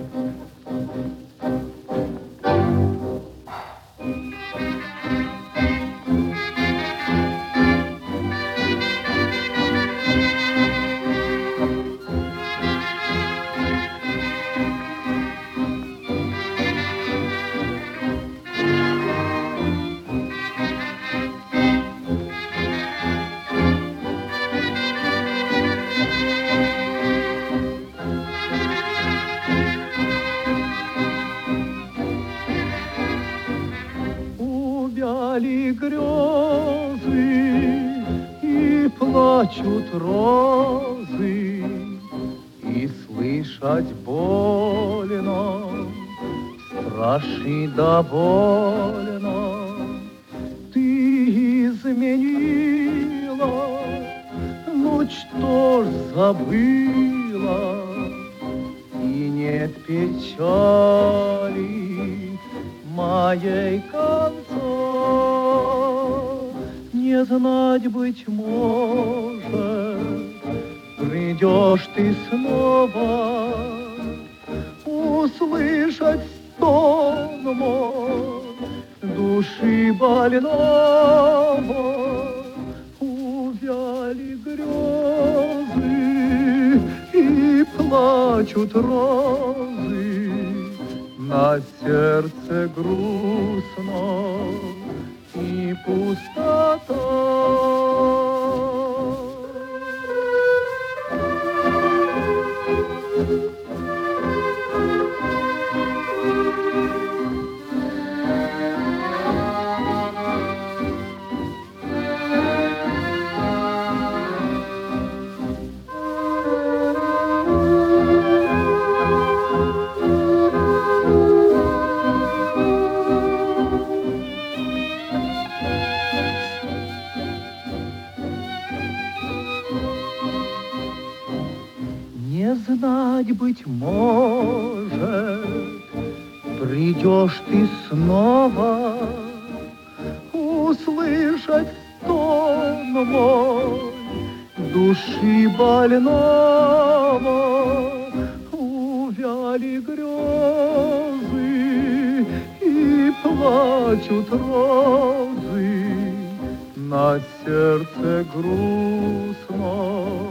Увяли грезы и плачут розы, и слышать больно, страшно довольно. Ты изменила, ну что ж забыла, и нет печали моей конца. Не знать, быть может, придешь ты снова, услышать стон мой души больного. Увяли грезы и плачут розы, на сердце грустно и пустота. Не знать, быть может, придешь ты снова, услышать стон мой души больного. Увяли грезы и плачут розы, на сердце грустно